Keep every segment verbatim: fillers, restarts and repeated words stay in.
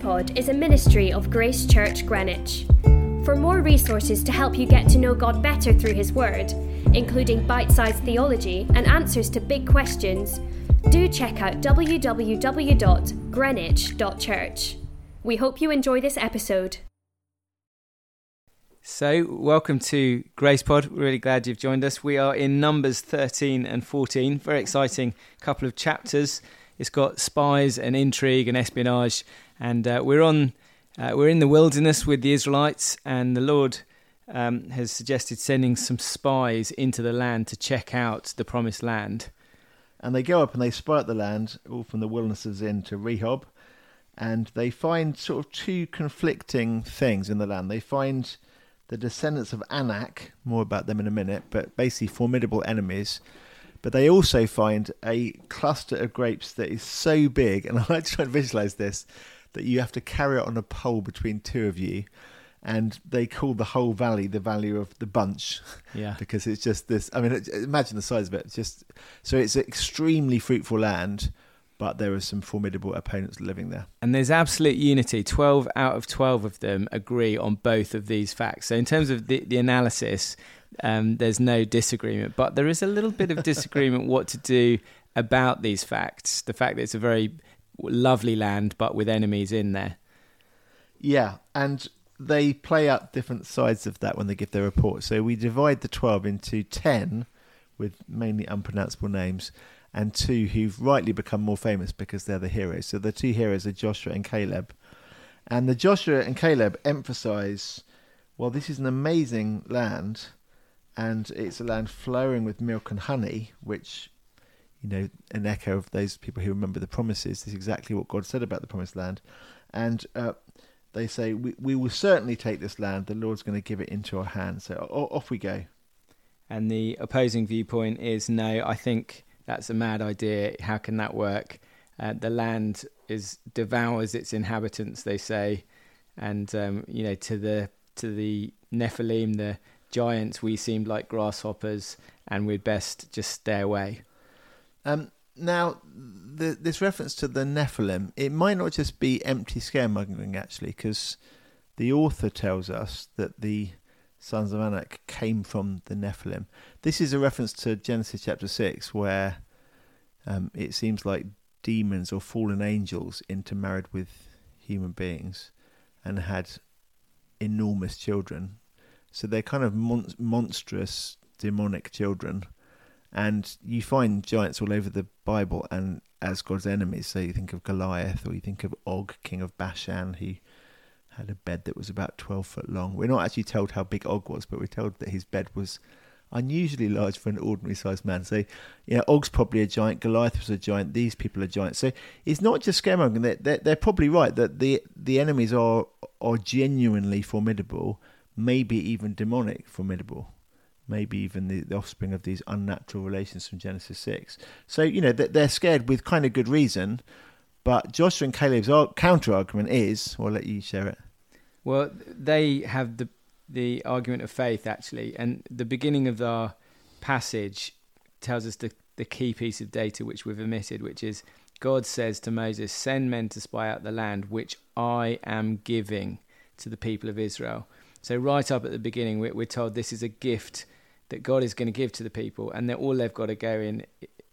GracePod is a ministry of Grace Church Greenwich. For more resources to help you get to know God better through His Word, including bite-sized theology and answers to big questions, do check out w w w dot greenwich dot church. We hope you enjoy this episode. So, welcome to GracePod. We're really glad you've joined us. We are in Numbers thirteen and fourteen. Very exciting couple of chapters. It's got spies and intrigue and espionage, and uh, we're on. Uh, we're in the wilderness with the Israelites, and the Lord um, has suggested sending some spies into the land to check out the promised land. And they go up and they spy out the land, all from the wilderness of Zin to Rehob, and they find sort of two conflicting things in the land. They find the descendants of Anak, more about them in a minute, but basically formidable enemies. But they also find a cluster of grapes that is so big, and I like to try and visualise this, that you have to carry it on a pole between two of you. And they call the whole valley the Valley of the Bunch. Yeah. Because it's just this, I mean, imagine the size of it. It's just So it's an extremely fruitful land, but there are some formidable opponents living there. And there's absolute unity. twelve out of twelve of them agree on both of these facts. So in terms of the, the analysis, um, there's no disagreement. But there is a little bit of disagreement what to do about these facts. The fact that it's a very lovely land, but with enemies in there. Yeah, and they play out different sides of that when they give their report. So we divide the twelve into ten, with mainly unpronounceable names, and two who've rightly become more famous because they're the heroes. So the two heroes are Joshua and Caleb. And the Joshua and Caleb emphasise, well, this is an amazing land, and it's a land flowing with milk and honey, which, you know, an echo of those people who remember the promises. This is exactly what God said about the promised land. And uh, they say, we, we will certainly take this land. The Lord's going to give it into our hands. So off we go. And the opposing viewpoint is, no, I think that's a mad idea. How can that work? Uh, the land is devours its inhabitants, they say, and um, you know, to the to the Nephilim, the giants, we seemed like grasshoppers, and we'd best just stay away. Um, now, the, this reference to the Nephilim, it might not just be empty scaremongering, actually, because the author tells us that the sons of Anak came from the Nephilim. This is a reference to Genesis chapter six, where um, it seems like demons or fallen angels intermarried with human beings and had enormous children. So they're kind of mon- monstrous, demonic children. And you find giants all over the Bible and as God's enemies. So you think of Goliath, or you think of Og, king of Bashan, who had a bed that was about twelve foot long. We're not actually told how big Og was, but we're told that his bed was unusually large for an ordinary sized man. So, you know, Og's probably a giant, Goliath was a giant, these people are giants. So it's not just scaremongering. They're, they're, they're probably right that the the enemies are are genuinely formidable, maybe even demonic formidable, maybe even the, the offspring of these unnatural relations from Genesis six. So, you know, they're scared with kind of good reason. But Joshua and Caleb's counter-argument is, well, I'll let you share it. Well, they have the the argument of faith, actually. And the beginning of our passage tells us the, the key piece of data which we've omitted, which is God says to Moses, send men to spy out the land which I am giving to the people of Israel. So right up at the beginning, we're, we're told this is a gift that God is going to give to the people, and that all they've got to go in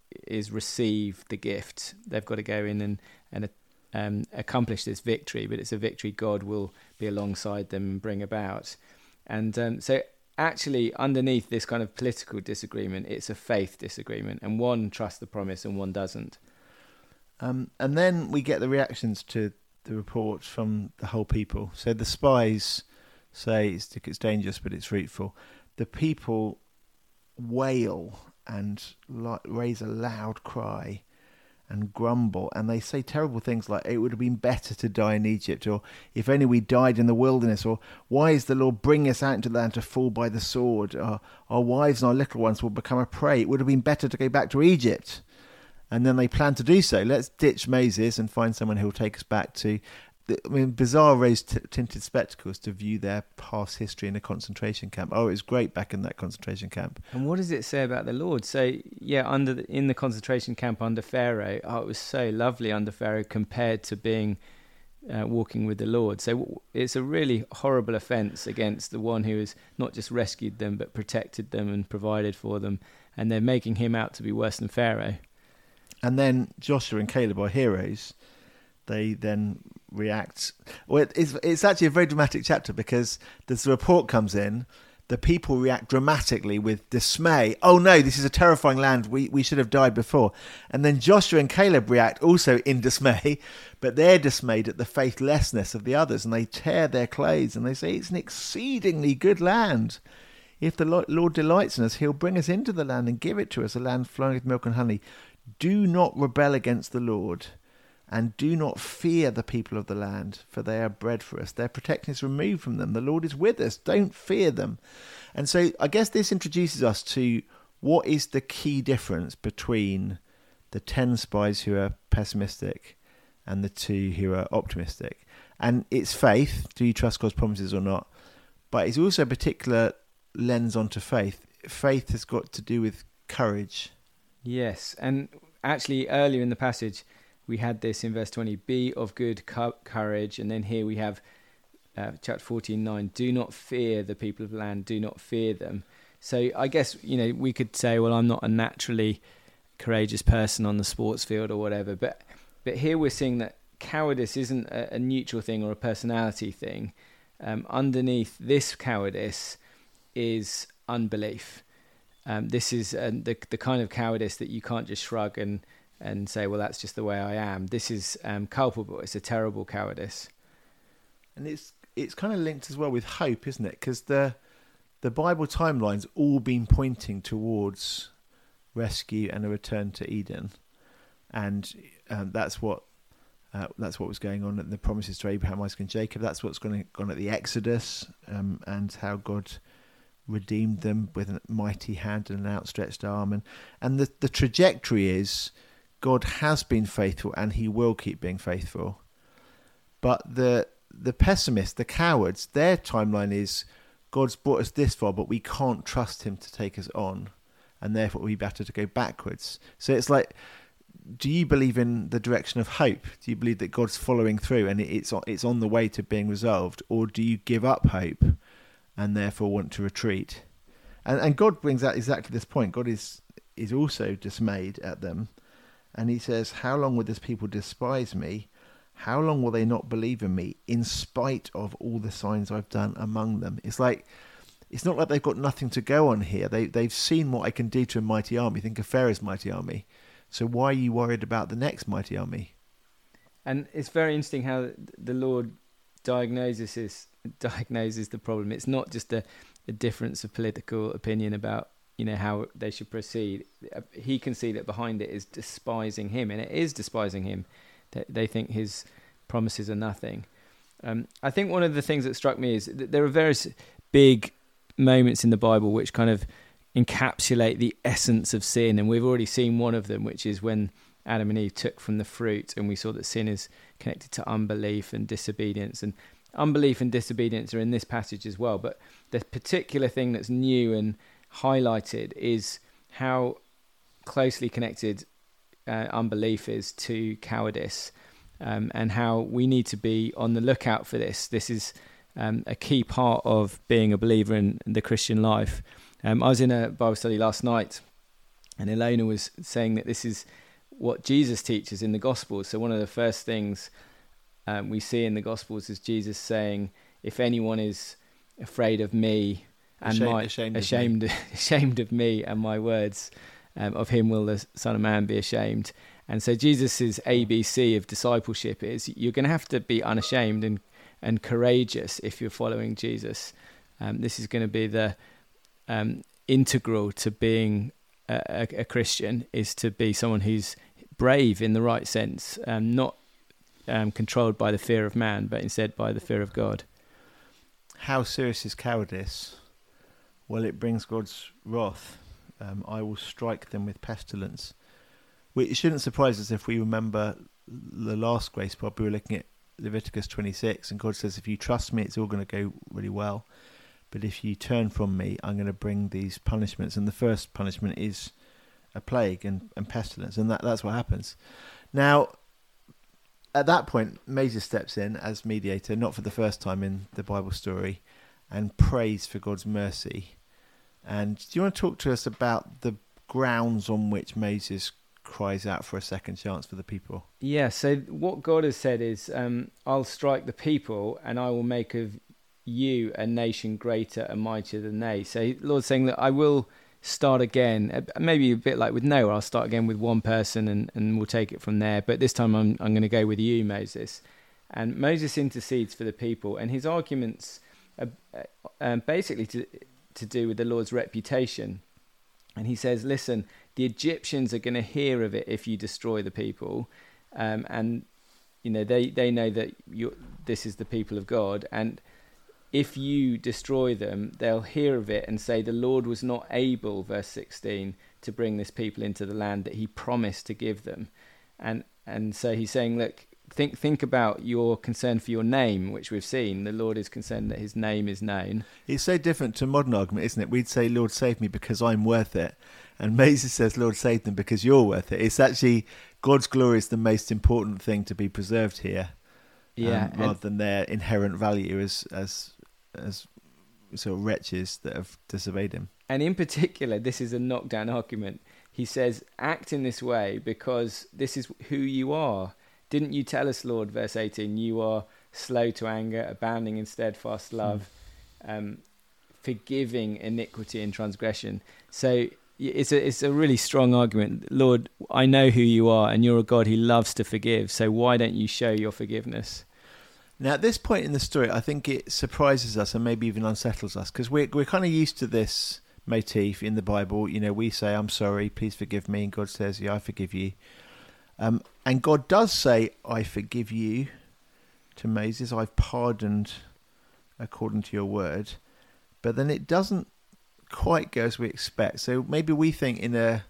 is receive the gift. They've got to go in and, and um, accomplish this victory, but it's a victory God will be alongside them and bring about. And um, so actually underneath this kind of political disagreement, it's a faith disagreement, and one trusts the promise and one doesn't. Um, and then we get the reactions to the report from the whole people. So the spies say it's, it's dangerous, but it's fruitful. The people wail and like, raise a loud cry and grumble, and they say terrible things like, it would have been better to die in Egypt, or if only we died in the wilderness, or why is the Lord bringing us out into the land to fall by the sword? Our, our wives and our little ones will become a prey. It would have been better to go back to Egypt. And then they plan to do so. Let's ditch Moses and find someone who will take us back to I mean, bizarre rose-tinted spectacles to view their past history in a concentration camp. Oh, it was great back in that concentration camp. And what does it say about the Lord? So, yeah, under the, in the concentration camp under Pharaoh, oh, it was so lovely under Pharaoh compared to being uh, walking with the Lord. So it's a really horrible offence against the one who has not just rescued them, but protected them and provided for them. And they're making him out to be worse than Pharaoh. And then Joshua and Caleb are heroes. They then react. Well, it's, it's actually a very dramatic chapter because this report comes in. The people react dramatically with dismay. Oh no, this is a terrifying land. We we should have died before. And then Joshua and Caleb react also in dismay, but they're dismayed at the faithlessness of the others, and they tear their clothes and they say, it's an exceedingly good land. If the Lord delights in us, he'll bring us into the land and give it to us, a land flowing with milk and honey. Do not rebel against the Lord, and do not fear the people of the land, for they are bread for us. Their protection is removed from them. The Lord is with us. Don't fear them. And so I guess this introduces us to what is the key difference between the ten spies who are pessimistic and the two who are optimistic. And it's faith. Do you trust God's promises or not? But it's also a particular lens onto faith. Faith has got to do with courage. Yes, and actually earlier in the passage we had this in verse twenty, be of good co- courage, and then here we have uh, chapter fourteen nine, do not fear the people of the land, do not fear them. So I guess, you know, we could say, well, I'm not a naturally courageous person on the sports field or whatever, but but here we're seeing that cowardice isn't a, a neutral thing or a personality thing. Um, underneath this cowardice is unbelief. Um, this is uh, the the kind of cowardice that you can't just shrug and, and say, well, that's just the way I am. This is um, culpable. It's a terrible cowardice. And it's it's kind of linked as well with hope, isn't it? Because the, the Bible timeline's all been pointing towards rescue and a return to Eden. And um, that's what uh, that's what was going on at the promises to Abraham, Isaac and Jacob. That's what's going on at the Exodus, um, and how God redeemed them with a mighty hand and an outstretched arm. And, and the, the trajectory is God has been faithful and he will keep being faithful. But the the pessimists, the cowards, their timeline is God's brought us this far, but we can't trust him to take us on, and therefore we better to go backwards. So it's like, do you believe in the direction of hope? Do you believe that God's following through and it's on, it's on the way to being resolved? Or do you give up hope and therefore want to retreat? And and God brings out exactly this point. God is is also dismayed at them. And he says, how long will this people despise me? How long will they not believe in me in spite of all the signs I've done among them? It's like, it's not like they've got nothing to go on here. They, they've seen what I can do to a mighty army. Think of Pharaoh's mighty army. So why are you worried about the next mighty army? And it's very interesting how the Lord diagnoses this, diagnoses the problem. It's not just a, a difference of political opinion about, you know, how they should proceed. He can see that behind it is despising him, and it is despising him. They, they think his promises are nothing. Um, I think one of the things that struck me is that there are various big moments in the Bible which kind of encapsulate the essence of sin, and we've already seen one of them, which is when Adam and Eve took from the fruit, and we saw that sin is connected to unbelief and disobedience, and unbelief and disobedience are in this passage as well. But the particular thing that's new and highlighted is how closely connected uh, unbelief is to cowardice, um, and how we need to be on the lookout for this. This is um, a key part of being a believer in the Christian life. Um, I was in a Bible study last night, and Elena was saying that this is what Jesus teaches in the Gospels. So one of the first things um, we see in the Gospels is Jesus saying, if anyone is afraid of me and ashamed, my ashamed, ashamed, of ashamed of me and my words, um, of him will the Son of Man be ashamed. And so Jesus's A B C of discipleship is you're going to have to be unashamed and, and courageous if you're following Jesus. Um, this is going to be the um, integral to being a, a, a Christian, is to be someone who's brave in the right sense, um, not um, controlled by the fear of man, but instead by the fear of God. How serious is cowardice? Well, it brings God's wrath. Um, I will strike them with pestilence. It shouldn't surprise us if we remember the last grace pod. We were looking at Leviticus twenty-six, and God says, if you trust me, it's all going to go really well. But if you turn from me, I'm going to bring these punishments. And the first punishment is a plague and, and pestilence. And that, that's what happens. Now, at that point, Moses steps in as mediator, not for the first time in the Bible story, and prays for God's mercy. And do you want to talk to us about the grounds on which Moses cries out for a second chance for the people? Yeah, so what God has said is, um, I'll strike the people and I will make of you a nation greater and mightier than they. So the Lord's saying that I will start again, maybe a bit like with Noah, I'll start again with one person and, and we'll take it from there. But this time I'm, I'm going to go with you, Moses. And Moses intercedes for the people, and his arguments are um, basically to, to do with the Lord's reputation. And he says, listen, the Egyptians are going to hear of it if you destroy the people. Um, and, you know, they, they know that you're, this is the people of God. And if you destroy them, they'll hear of it and say the Lord was not able, verse sixteen, to bring this people into the land that he promised to give them. And and so he's saying, look, think think about your concern for your name, which we've seen. The Lord is concerned that his name is known. It's so different to modern argument, isn't it? We'd say, Lord, save me because I'm worth it. And Moses says, Lord, save them because you're worth it. It's actually God's glory is the most important thing to be preserved here. Yeah, um, rather than their inherent value as as as sort of wretches that have disobeyed him. And in particular, this is a knockdown argument. He says, act in this way because this is who you are. Didn't you tell us, Lord, verse eighteen, you are slow to anger, abounding in steadfast love, mm. um, forgiving iniquity and transgression. So it's a it's a really strong argument. Lord, I know who you are, and you're a God who loves to forgive. So why don't you show your forgiveness? Now, at this point in the story, I think it surprises us and maybe even unsettles us, because we're, we're kind of used to this motif in the Bible. You know, we say, I'm sorry, please forgive me. And God says, yeah, I forgive you. Um, and God does say, I forgive you to Moses. I've pardoned according to your word. But then it doesn't quite go as we expect. So maybe we think in a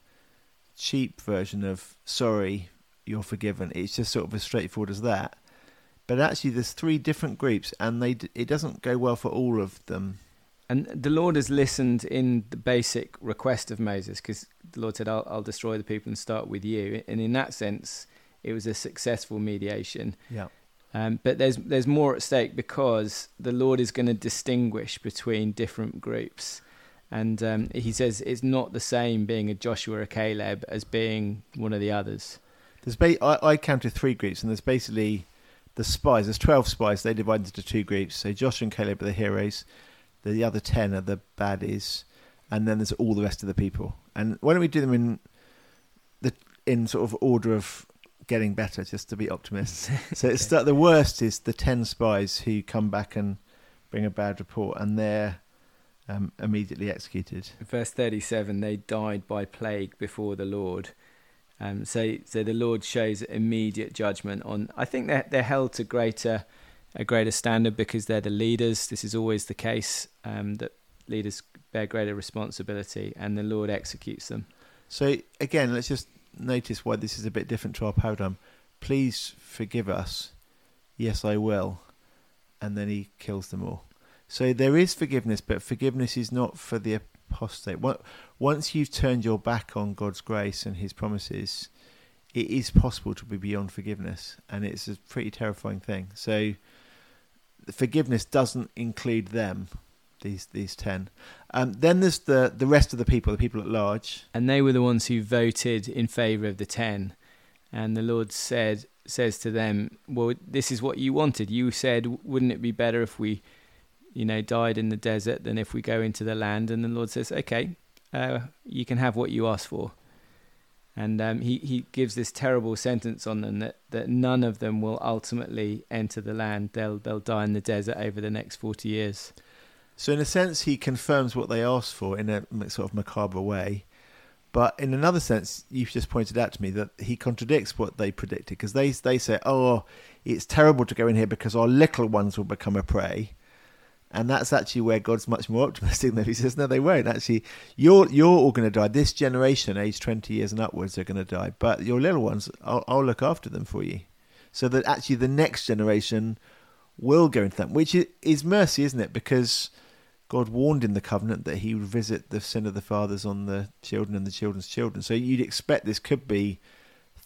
cheap version of, sorry, you're forgiven. It's just sort of as straightforward as that. But actually, there's three different groups, and they it doesn't go well for all of them. And the Lord has listened in the basic request of Moses, because the Lord said, I'll, I'll destroy the people and start with you. And in that sense, it was a successful mediation. Yeah. Um, but there's there's more at stake, because the Lord is going to distinguish between different groups. And um, he says it's not the same being a Joshua or a Caleb as being one of the others. There's ba- I, I counted three groups, and there's basically the spies. There's twelve spies. They divided into two groups. So Joshua and Caleb are the heroes. The other ten are the baddies. And then there's all the rest of the people. And why don't we do them in the in sort of order of getting better, just to be optimists. So it's start, the worst is the ten spies who come back and bring a bad report, and they're um, immediately executed. Verse thirty-seven, they died by plague before the Lord. Um, so, so the Lord shows immediate judgment on. I think they're they're held to greater a greater standard because they're the leaders. This is always the case, um, that leaders bear greater responsibility, and the Lord executes them. So again, let's just notice why this is a bit different to our paradigm. Please forgive us. Yes, I will. And then he kills them all. So there is forgiveness, but forgiveness is not for the apostate. Once you've turned your back on God's grace and his promises, it is possible to be beyond forgiveness, and it's a pretty terrifying thing. So forgiveness doesn't include them, these these ten. Um, then there's the, the rest of the people, the people at large. And they were the ones who voted in favour of the ten. And the Lord said says to them, well, this is what you wanted. You said, wouldn't it be better if we, you know, died in the desert than if we go into the land? And the Lord says, okay, uh, you can have what you asked for. And um, he, he gives this terrible sentence on them that, that none of them will ultimately enter the land. They'll they'll die in the desert over the next forty years. So in a sense, he confirms what they asked for in a sort of macabre way. But in another sense, you've just pointed out to me that he contradicts what they predicted, because they they say, oh, it's terrible to go in here because our little ones will become a prey. And that's actually where God's much more optimistic than he says, no, they won't. Actually, you're you're all going to die. This generation, aged twenty years and upwards, are going to die. But your little ones, I'll, I'll look after them for you. So that actually the next generation will go into that, which is mercy, isn't it? Because God warned in the covenant that he would visit the sin of the fathers on the children and the children's children. So you'd expect this could be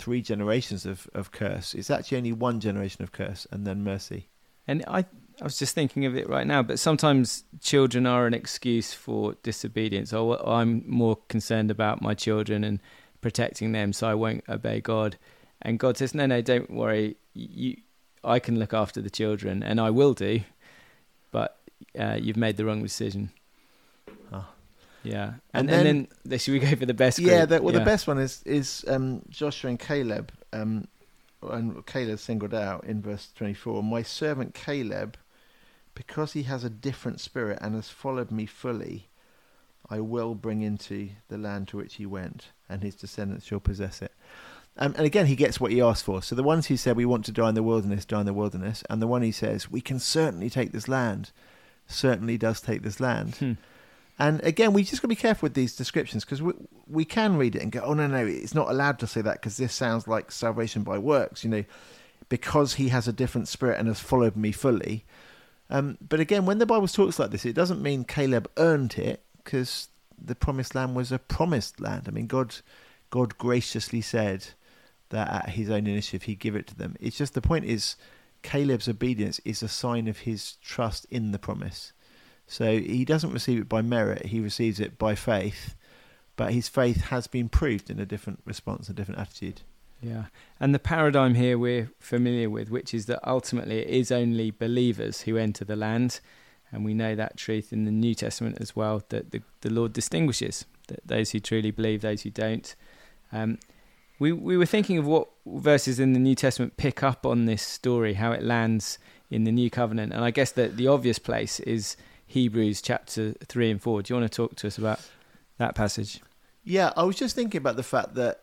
three generations of, of curse. It's actually only one generation of curse and then mercy. And I, I was just thinking of it right now, but sometimes children are an excuse for disobedience. Or I'm more concerned about my children and protecting them, so I won't obey God. And God says, no, no, don't worry. You, I can look after the children, and I will do, but uh, you've made the wrong decision. Oh. Yeah. And, And, then, and then should we go for the best group? Yeah, the, well, yeah. the best one is, is um, Joshua and Caleb. Um, and Caleb singled out in verse twenty-four, my servant Caleb, because he has a different spirit and has followed me fully, I will bring into the land to which he went, and his descendants shall possess it. Um, and again, he gets what he asked for. So the ones who said, we want to die in the wilderness, die in the wilderness. And the one who says, we can certainly take this land, certainly does take this land. Hmm. And again, we just got to be careful with these descriptions, because we, we can read it and go, oh, no, no, it's not allowed to say that because this sounds like salvation by works, you know, because he has a different spirit and has followed me fully. Um, but again, when the Bible talks like this, it doesn't mean Caleb earned it, because the promised land was a promised land. I mean, God, God graciously said that at his own initiative, he'd give it to them. It's just the point is Caleb's obedience is a sign of his trust in the promise. So he doesn't receive it by merit, he receives it by faith, but his faith has been proved in a different response, a different attitude. Yeah. And the paradigm here we're familiar with, which is that ultimately it is only believers who enter the land. And we know that truth in the New Testament as well, that the, the Lord distinguishes that those who truly believe, those who don't. Um, we we were thinking of what verses in the New Testament pick up on this story, how it lands in the New Covenant. And I guess that the obvious place is Hebrews chapter three and four. Do you want to talk to us about that passage? Yeah, I was just thinking about the fact that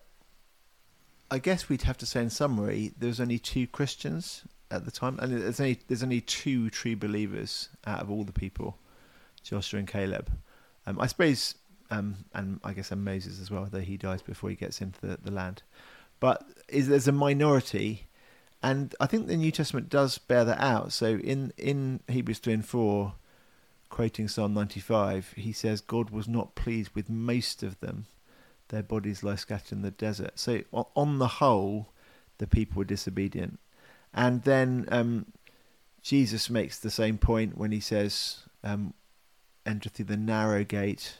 I guess we'd have to say in summary, there was only two Christians at the time, and there's only there's only two true believers out of all the people, Joshua and Caleb. Um, I suppose, um, and I guess and Moses as well, though he dies before he gets into the, the land. But is there's a minority, and I think the New Testament does bear that out. So in in Hebrews three and four, quoting Psalm ninety-five, he says, God was not pleased with most of them. Their bodies lie scattered in the desert. So on the whole, the people were disobedient. And then um, Jesus makes the same point when he says, um, enter through the narrow gate,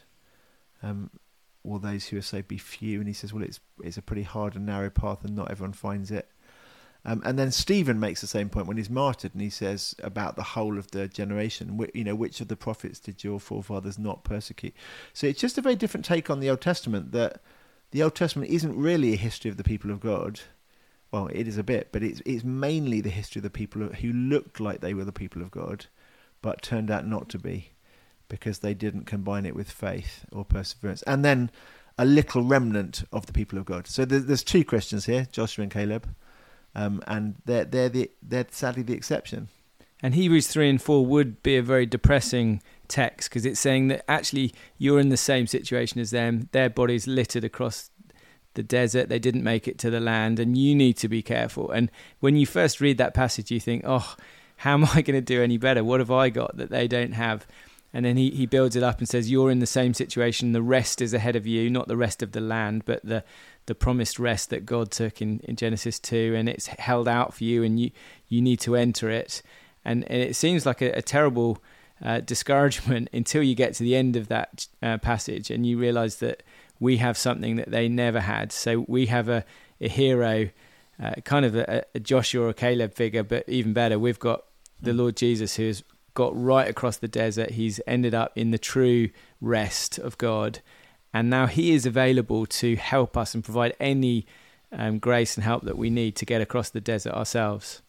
um, will those who are saved be few? And he says, well, it's it's a pretty hard and narrow path and not everyone finds it. Um, and then Stephen makes the same point when he's martyred, and he says about the whole of the generation, you know, which of the prophets did your forefathers not persecute? So it's just a very different take on the Old Testament, that the Old Testament isn't really a history of the people of God. Well, it is a bit, but it's it's mainly the history of the people who looked like they were the people of God, but turned out not to be, because they didn't combine it with faith or perseverance. And then a little remnant of the people of God. So there's, there's two Christians here, Joshua and Caleb. Um, and they're they're the they're sadly the exception. And Hebrews three and four would be a very depressing text, because it's saying that actually you're in the same situation as them. Their bodies littered across the desert. They didn't make it to the land, and you need to be careful. And when you first read that passage, you think, oh, how am I going to do any better? What have I got that they don't have? And then he, he builds it up and says, you're in the same situation. The rest is ahead of you, not the rest of the land, but the the promised rest that God took in, in Genesis two, and it's held out for you, and you, you need to enter it. And, and it seems like a, a terrible uh, discouragement until you get to the end of that uh, passage and you realize that we have something that they never had. So we have a, a hero, uh, kind of a, a Joshua or Caleb figure, but even better, we've got the Lord Jesus, who has got right across the desert. He's ended up in the true rest of God. And now he is available to help us and provide any um, grace and help that we need to get across the desert ourselves.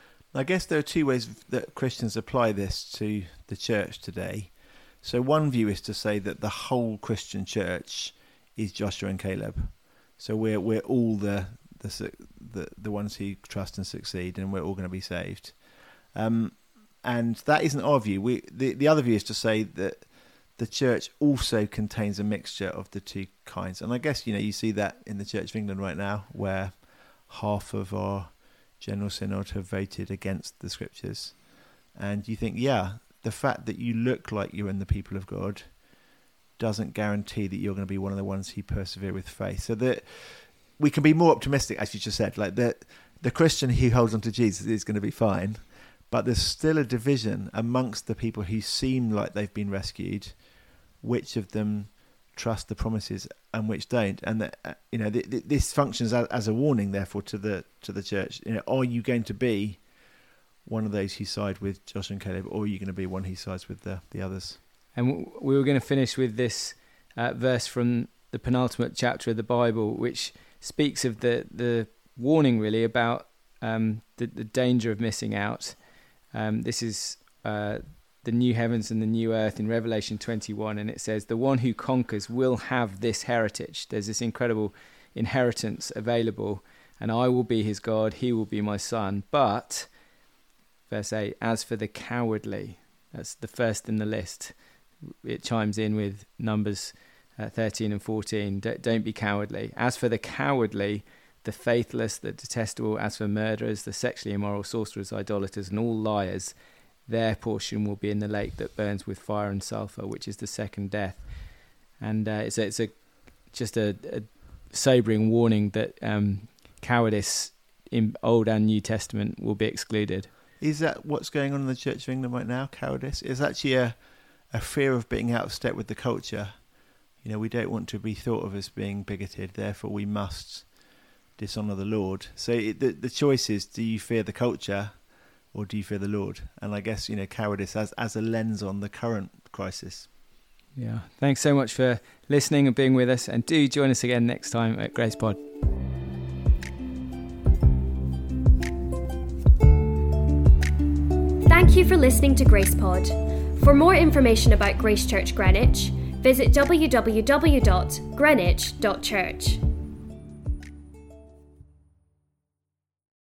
I guess there are two ways that Christians apply this to the church today. So one view is to say that the whole Christian church is Joshua and Caleb. So we're we're all the the the, the ones who trust and succeed, and we're all going to be saved. Um, and that isn't our view. We the, the other view is to say that the church also contains a mixture of the two kinds. And I guess, you know, you see that in the Church of England right now, where half of our General Synod have voted against the Scriptures. And you think, yeah, the fact that you look like you're in the people of God doesn't guarantee that you're going to be one of the ones who persevere with faith. So that we can be more optimistic, as you just said. Like the the Christian who holds on to Jesus is going to be fine, but there's still a division amongst the people who seem like they've been rescued. Which of them trust the promises and which don't? And that, uh, you know, th- th- this functions as, as a warning, therefore, to the to the church. You know, are you going to be one of those who side with Joshua and Caleb, or are you going to be one who sides with the the others? And we were going to finish with this uh, verse from the penultimate chapter of the Bible, which speaks of the, the warning really about um, the, the danger of missing out. Um, this is uh, the new heavens and the new earth in Revelation twenty-one, and it says, the one who conquers will have this heritage. There's this incredible inheritance available, and I will be his God, he will be my son. But, verse eight, as for the cowardly, that's the first in the list. It chimes in with Numbers uh, thirteen and fourteen. D- don't be cowardly. As for the cowardly, the faithless, the detestable, as for murderers, the sexually immoral, sorcerers, idolaters, and all liars, their portion will be in the lake that burns with fire and sulfur, which is the second death. And uh, it's a, it's a just a, a sobering warning that um, cowardice in Old and New Testament will be excluded. Is that what's going on in the Church of England right now? Cowardice is actually a a fear of being out of step with the culture. You know, we don't want to be thought of as being bigoted, therefore we must dishonour the Lord. So it, the the choice is, do you fear the culture or do you fear the Lord? And I guess, you know, cowardice as, as a lens on the current crisis. Yeah. Thanks so much for listening and being with us, and do join us again next time at Grace Pod. Thank you for listening to Grace Pod. For more information about Grace Church Greenwich, visit w w w dot greenwich dot church.